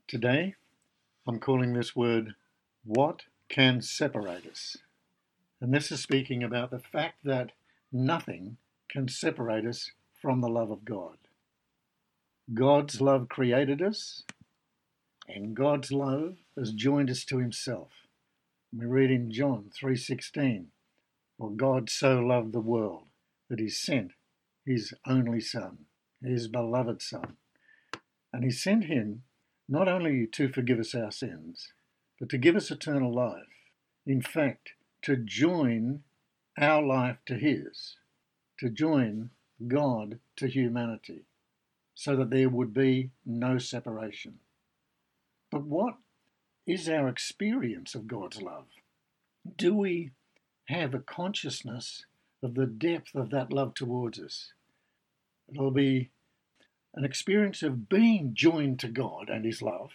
Today, I'm calling this word, what can separate us? And this is speaking about the fact that nothing can separate us from the love of God. God's love created us, and God's love has joined us to himself. We read in John 3:16, for God so loved the world that he sent his only Son, his beloved Son. And he sent him not only to forgive us our sins, but to give us eternal life. In fact, to join our life to his, to join God to humanity, so that there would be no separation. But what is our experience of God's love? Do we have a consciousness of the depth of that love towards us? It'll be an experience of being joined to God and his love,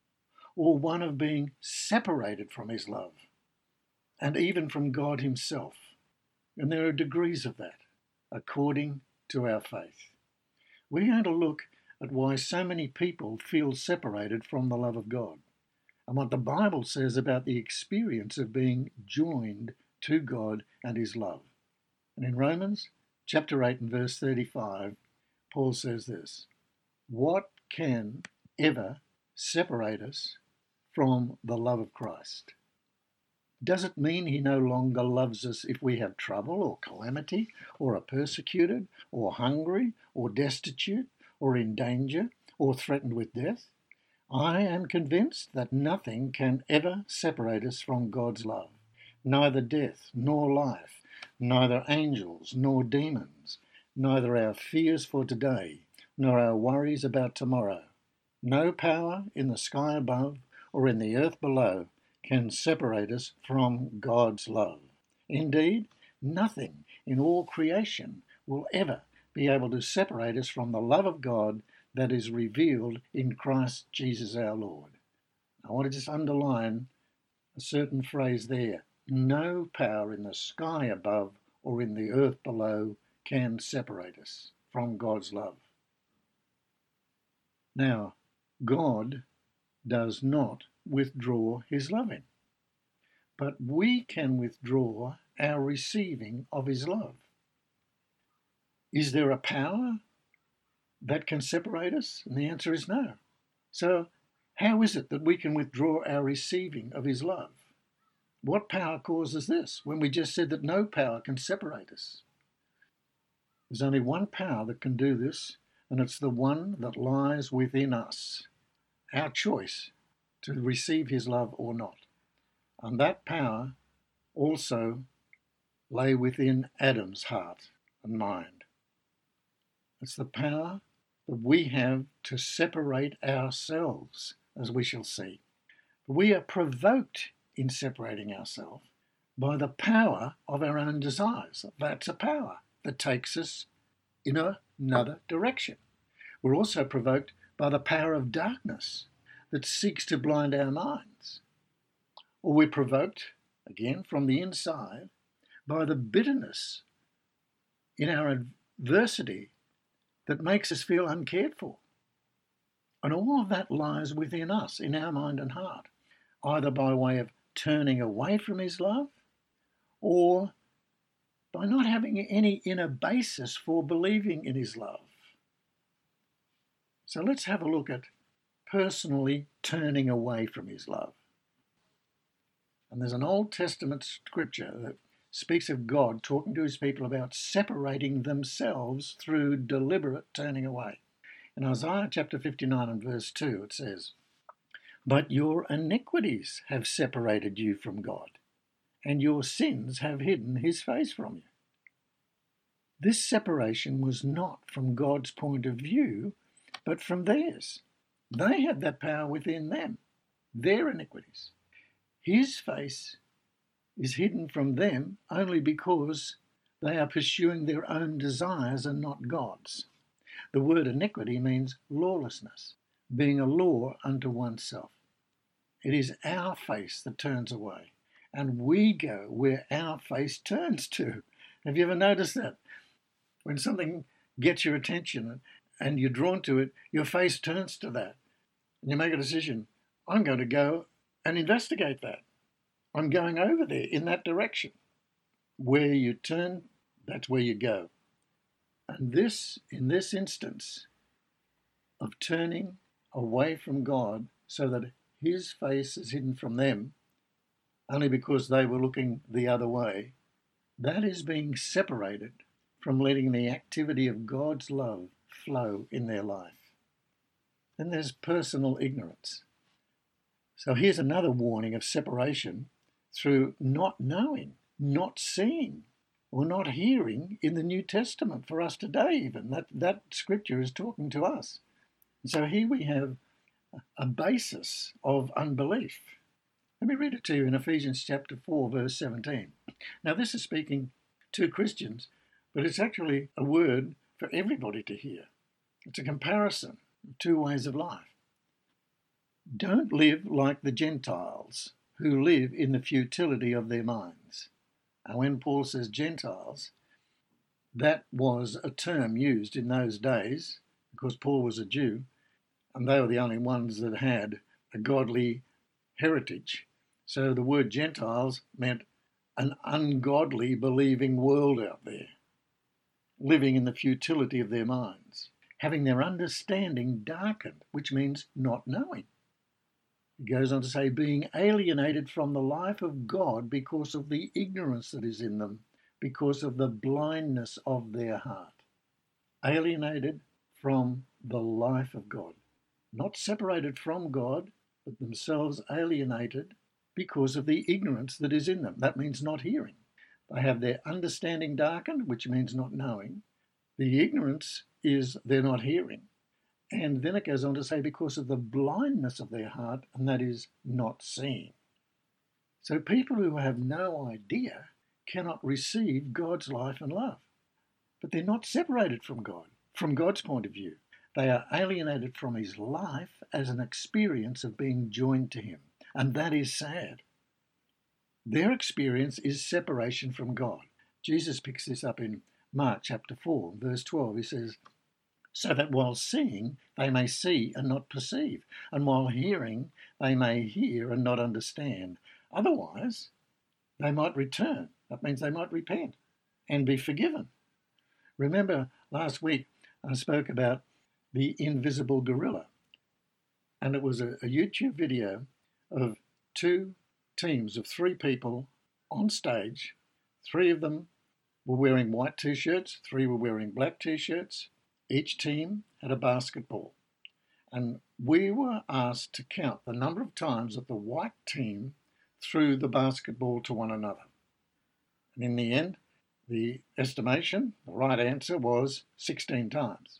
or one of being separated from his love, and even from God himself. And there are degrees of that, according to our faith. We're going to look at why so many people feel separated from the love of God, and what the Bible says about the experience of being joined to God and his love. And in Romans chapter 8 and verse 35, Paul says this, what can ever separate us from the love of Christ? Does it mean he no longer loves us if we have trouble or calamity, or are persecuted, or hungry, or destitute, or in danger, or threatened with death? I am convinced that nothing can ever separate us from God's love, neither death nor life, neither angels nor demons, neither our fears for today, nor our worries about tomorrow. No power in the sky above or in the earth below can separate us from God's love. Indeed, nothing in all creation will ever be able to separate us from the love of God that is revealed in Christ Jesus our Lord. I want to just underline a certain phrase there. No power in the sky above or in the earth below can separate us from God's love. Now, God does not withdraw his loving, but we can withdraw our receiving of his love. Is there a power that can separate us? And the answer is no. So how is it that we can withdraw our receiving of his love? What power causes this when we just said that no power can separate us? There's only one power that can do this, and it's the one that lies within us, our choice to receive his love or not. And that power also lay within Adam's heart and mind. It's the power that we have to separate ourselves, as we shall see. We are provoked in separating ourselves by the power of our own desires. That's a power that takes us in another direction. We're also provoked by the power of darkness that seeks to blind our minds. Or we're provoked, again, from the inside by the bitterness in our adversity that makes us feel uncared for. And all of that lies within us, in our mind and heart, either by way of turning away from his love or by not having any inner basis for believing in his love. So let's have a look at personally turning away from his love. And there's an Old Testament scripture that speaks of God talking to his people about separating themselves through deliberate turning away. In Isaiah chapter 59 and verse 2 it says, but your iniquities have separated you from God, and your sins have hidden his face from you. This separation was not from God's point of view, but from theirs. They had that power within them, their iniquities. His face is hidden from them only because they are pursuing their own desires and not God's. The word iniquity means lawlessness, being a law unto oneself. It is our face that turns away, and we go where our face turns to. Have you ever noticed that? When something gets your attention and you're drawn to it, your face turns to that. and you make a decision, I'm going to go and investigate that. I'm going over there in that direction. Where you turn, that's where you go. And this, in this instance of turning away from God so that his face is hidden from them, only because they were looking the other way, that is being separated from letting the activity of God's love flow in their life. Then there's personal ignorance. So here's another warning of separation through not knowing, not seeing, or not hearing in the New Testament for us today even. That scripture is talking to us. And so here we have a basis of unbelief. Let me read it to you in Ephesians chapter 4, verse 17. Now this is speaking to Christians, but it's actually a word for everybody to hear. It's a comparison of two ways of life. Don't live like the Gentiles who live in the futility of their minds. And when Paul says Gentiles, that was a term used in those days because Paul was a Jew and they were the only ones that had a godly heritage. So the word Gentiles meant an ungodly believing world out there, living in the futility of their minds, having their understanding darkened, which means not knowing. He goes on to say, being alienated from the life of God because of the ignorance that is in them, because of the blindness of their heart. Alienated from the life of God. Not separated from God, but themselves alienated because of the ignorance that is in them. That means not hearing. They have their understanding darkened, which means not knowing. The ignorance is they're not hearing. And then it goes on to say, because of the blindness of their heart, and that is not seeing. So people who have no idea cannot receive God's life and love. But they're not separated from God, from God's point of view. They are alienated from his life as an experience of being joined to him. And that is sad. Their experience is separation from God. Jesus picks this up in Mark chapter 4, verse 12. He says, so that while seeing, they may see and not perceive, and while hearing, they may hear and not understand. Otherwise, they might return. That means they might repent and be forgiven. Remember, last week I spoke about the invisible gorilla, and it was a YouTube video of two teams of three people on stage. Three of them were wearing white t-shirts, three were wearing black t-shirts. Each team had a basketball, and we were asked to count the number of times that the white team threw the basketball to one another. And in the end, the estimation, the right answer was 16 times.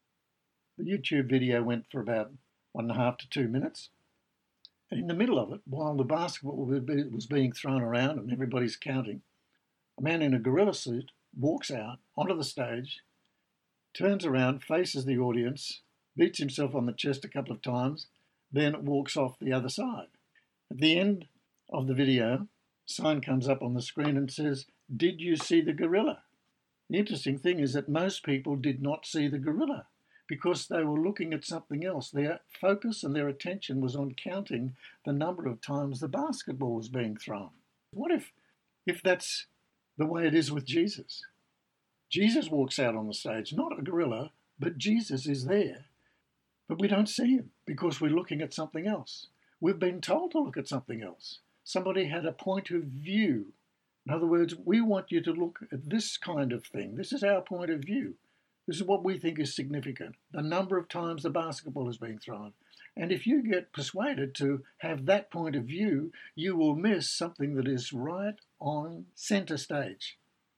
The YouTube video went for about 1.5 to 2 minutes. And in the middle of it, while the basketball was being thrown around and everybody's counting, a man in a gorilla suit walks out onto the stage, turns around, faces the audience, beats himself on the chest a couple of times, then walks off the other side. At the end of the video, a sign comes up on the screen and says, "Did you see the gorilla?" The interesting thing is that most people did not see the gorilla because they were looking at something else. Their focus and their attention was on counting the number of times the basketball was being thrown. What if that's the way it is with Jesus? Jesus walks out on the stage, not a gorilla, but Jesus is there. But we don't see him because we're looking at something else. We've been told to look at something else. Somebody had a point of view. In other words, we want you to look at this kind of thing. This is our point of view. This is what we think is significant. The number of times the basketball is being thrown. And if you get persuaded to have that point of view, you will miss something that is right on center stage.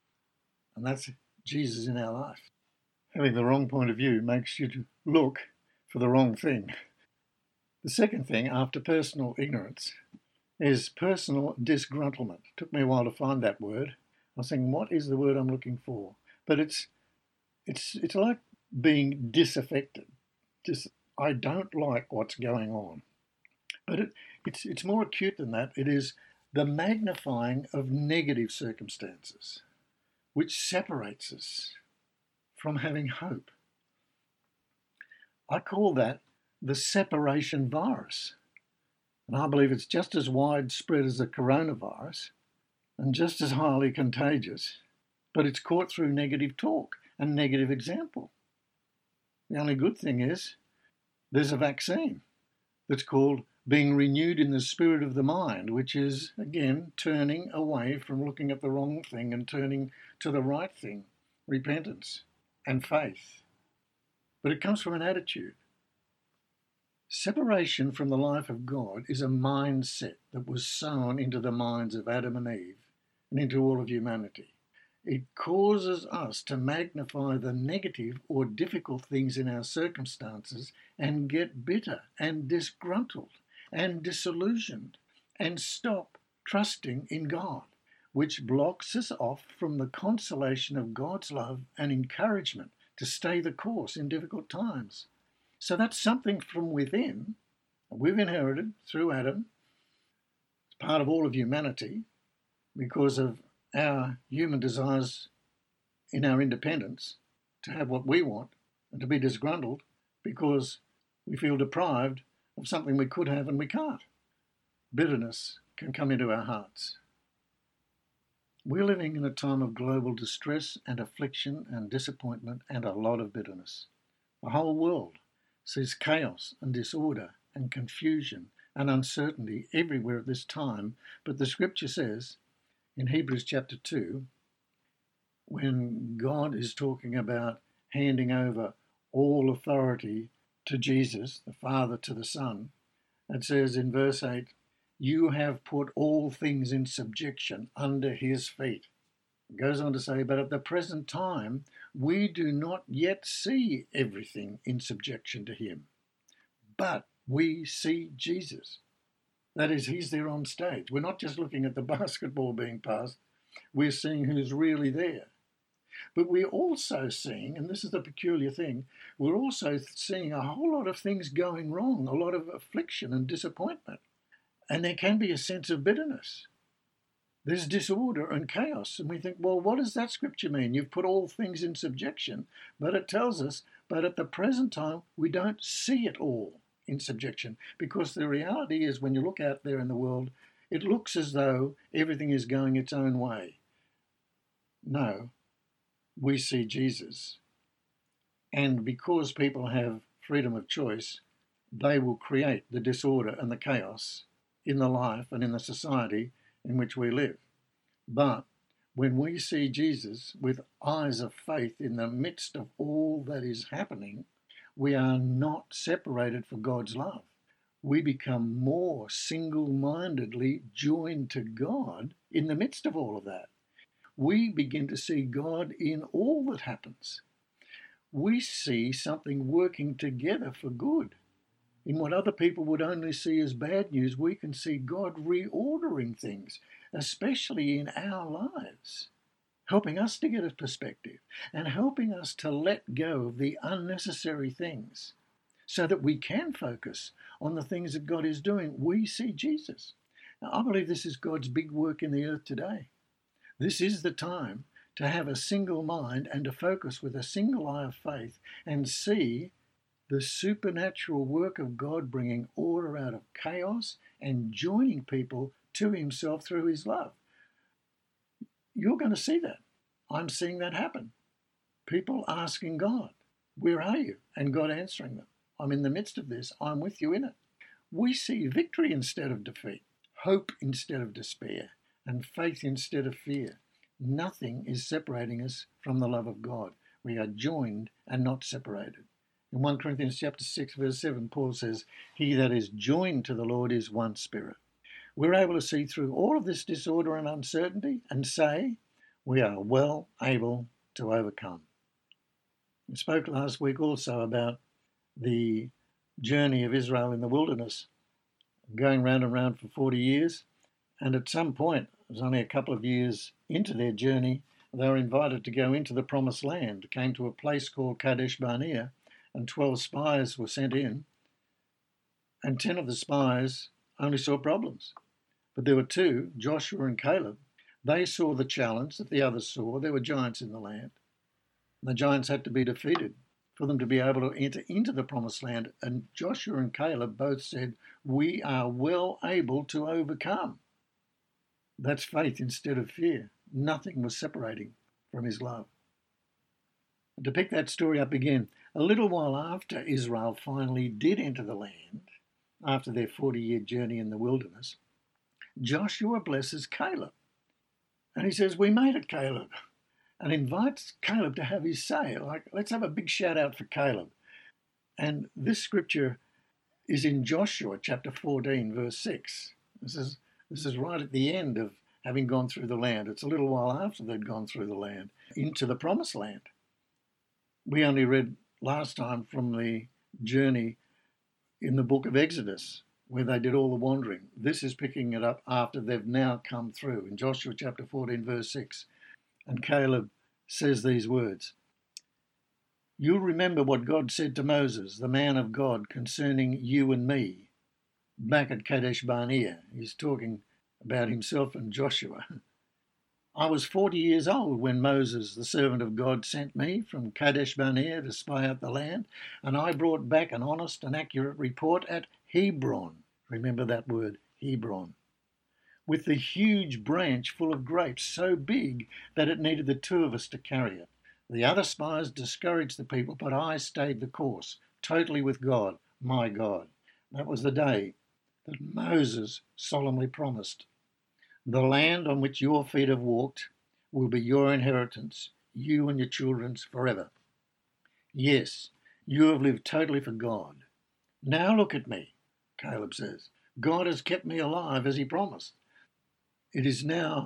And that's Jesus in our life. Having the wrong point of view makes you to look for the wrong thing. The second thing, after personal ignorance, is personal disgruntlement. It took me a while to find that word. I was thinking, what is the word I'm looking for? But it's like being disaffected. Just, I don't like what's going on. But it's more acute than that. It is the magnifying of negative circumstances, which separates us from having hope. I call that the separation virus. And I believe it's just as widespread as the coronavirus and just as highly contagious, but it's caught through negative talk and negative example. The only good thing is there's a vaccine that's called being renewed in the spirit of the mind, which is, again, turning away from looking at the wrong thing and turning to the right thing, repentance and faith. But it comes from an attitude. Separation from the life of God is a mindset that was sown into the minds of Adam and Eve and into all of humanity. It causes us to magnify the negative or difficult things in our circumstances and get bitter and disgruntled and disillusioned and stop trusting in God, which blocks us off from the consolation of God's love and encouragement to stay the course in difficult times. So that's something from within we've inherited through Adam. It's part of all of humanity because of our human desires in our independence to have what we want and to be disgruntled because we feel deprived of something we could have and we can't. Bitterness can come into our hearts. We're living in a time of global distress and affliction and disappointment and a lot of bitterness. The whole world sees chaos and disorder and confusion and uncertainty everywhere at this time, but the scripture says in Hebrews chapter 2, when God is talking about handing over all authority to Jesus, the Father to the Son, it says in verse 8, you have put all things in subjection under his feet. It goes on to say, but at the present time, we do not yet see everything in subjection to him, but we see Jesus. That is, he's there on stage. We're not just looking at the basketball being passed, we're seeing who's really there. But we're also seeing, and this is the peculiar thing, we're also seeing a whole lot of things going wrong, a lot of affliction and disappointment. And there can be a sense of bitterness. There's disorder and chaos. And we think, well, what does that scripture mean? You've put all things in subjection. But it tells us, but at the present time, we don't see it all in subjection. Because the reality is, when you look out there in the world, it looks as though everything is going its own way. No, we see Jesus. And because people have freedom of choice, they will create the disorder and the chaos in the life and in the society in which we live. But when we see Jesus with eyes of faith in the midst of all that is happening, we are not separated from God's love. We become more single-mindedly joined to God in the midst of all of that. We begin to see God in all that happens. We see something working together for good. In what other people would only see as bad news, we can see God reordering things, especially in our lives, helping us to get a perspective and helping us to let go of the unnecessary things so that we can focus on the things that God is doing. We see Jesus. Now, I believe this is God's big work in the earth today. This is the time to have a single mind and to focus with a single eye of faith and see the supernatural work of God bringing order out of chaos and joining people to himself through his love. You're going to see that. I'm seeing that happen. People asking God, where are you? And God answering them. I'm in the midst of this. I'm with you in it. We see victory instead of defeat, hope instead of despair, and faith instead of fear. Nothing is separating us from the love of God. We are joined and not separated. In 1 Corinthians chapter 6, verse 7, Paul says, he that is joined to the Lord is one spirit. We're able to see through all of this disorder and uncertainty and say, we are well able to overcome. We spoke last week also about the journey of Israel in the wilderness, going round and round for 40 years. And at some point, it was only a couple of years into their journey, they were invited to go into the promised land, came to a place called Kadesh Barnea, and 12 spies were sent in, and 10 of the spies only saw problems. But there were 2, Joshua and Caleb. They saw the challenge that the others saw. There were giants in the land. The giants had to be defeated for them to be able to enter into the promised land. And Joshua and Caleb both said, we are well able to overcome. That's faith instead of fear. Nothing was separating from his love. And to pick that story up again, a little while after Israel finally did enter the land, after their 40-year journey in the wilderness, Joshua blesses Caleb. And he says, we made it, Caleb. And invites Caleb to have his say. Like, let's have a big shout out for Caleb. And this scripture is in Joshua chapter 14, verse 6. This is right at the end of having gone through the land. It's a little while after they'd gone through the land, into the promised land. We only read last time from the journey in the book of Exodus, where they did all the wandering. This is picking it up after they've now come through, in Joshua chapter 14, verse 6. And Caleb says these words, you'll remember what God said to Moses, the man of God, concerning you and me, back at Kadesh Barnea. He's talking about himself and Joshua. I was 40 years old when Moses, the servant of God, sent me from Kadesh Barnea to spy out the land, and I brought back an honest and accurate report at Hebron. Remember that word, Hebron. With the huge branch full of grapes, so big that it needed the two of us to carry it. The other spies discouraged the people, but I stayed the course, totally with God, my God. That was the day that Moses solemnly promised. The land on which your feet have walked will be your inheritance, you and your children's forever. Yes, you have lived totally for God. Now look at me, Caleb says. God has kept me alive as he promised. It is now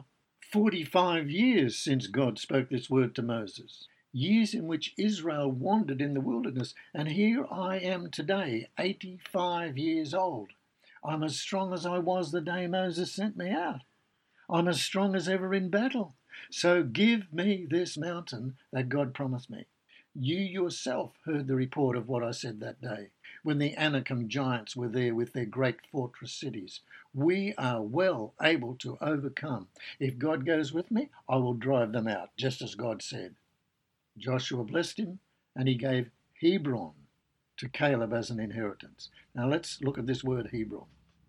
45 years since God spoke this word to Moses, years in which Israel wandered in the wilderness, and here I am today, 85 years old. I'm as strong as I was the day Moses sent me out. I'm as strong as ever in battle. So give me this mountain that God promised me. You yourself heard the report of what I said that day, when the Anakim giants were there with their great fortress cities. We are well able to overcome. If God goes with me, I will drive them out, just as God said. Joshua blessed him, and he gave Hebron to Caleb as an inheritance. Now let's look at this word Hebron.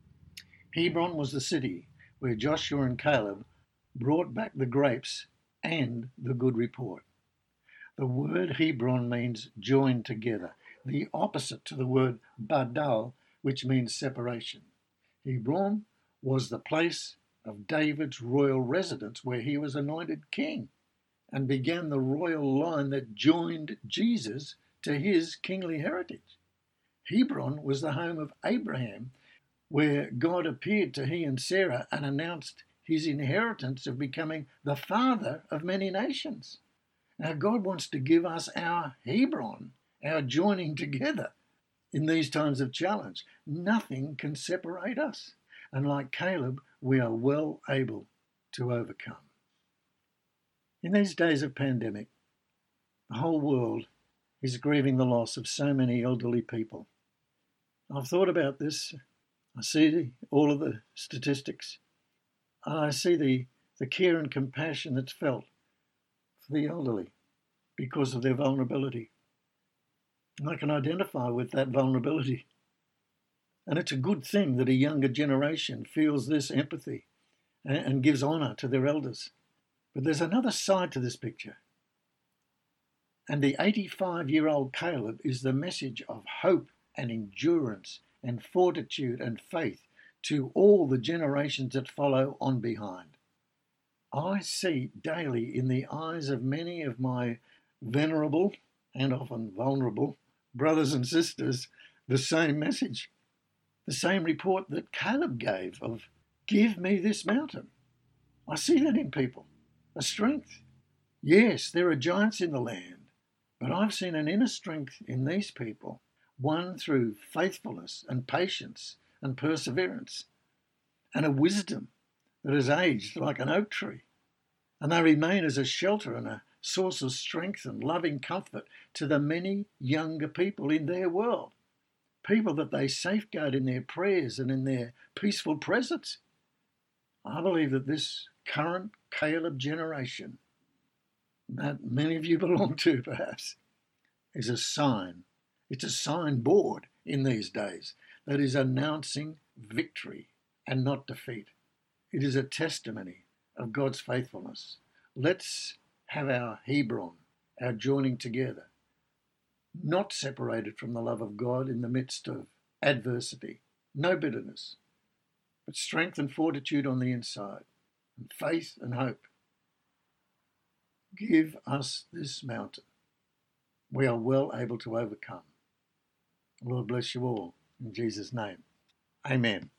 Hebron was the city where Joshua and Caleb brought back the grapes and the good report. The word Hebron means joined together, the opposite to the word Badal, which means separation. Hebron was the place of David's royal residence where he was anointed king and began the royal line that joined Jesus to his kingly heritage. Hebron was the home of Abraham, where God appeared to he and Sarah and announced his inheritance of becoming the father of many nations. Now, God wants to give us our Hebron, our joining together in these times of challenge. Nothing can separate us. And like Caleb, we are well able to overcome. In these days of pandemic, the whole world is grieving the loss of so many elderly people. I've thought about this. I see all of the statistics. I see the care and compassion that's felt for the elderly because of their vulnerability. And I can identify with that vulnerability. And it's a good thing that a younger generation feels this empathy and gives honour to their elders. But there's another side to this picture. And the 85-year-old Caleb is the message of hope and endurance and fortitude and faith to all the generations that follow on behind. I see daily in the eyes of many of my venerable and often vulnerable brothers and sisters the same message, the same report that Caleb gave of, give me this mountain. I see that in people, a strength. Yes, there are giants in the land, but I've seen an inner strength in these people, won through faithfulness and patience and perseverance, and a wisdom that has aged like an oak tree. And they remain as a shelter and a source of strength and loving comfort to the many younger people in their world, people that they safeguard in their prayers and in their peaceful presence. I believe that this current Caleb generation, that many of you belong to perhaps, is a sign. It's a signboard in these days that is announcing victory and not defeat. It is a testimony of God's faithfulness. Let's have our Hebron, our joining together, not separated from the love of God in the midst of adversity. No bitterness, but strength and fortitude on the inside, and faith and hope. Give us this mountain. We are well able to overcome. Lord bless you all in Jesus' name. Amen.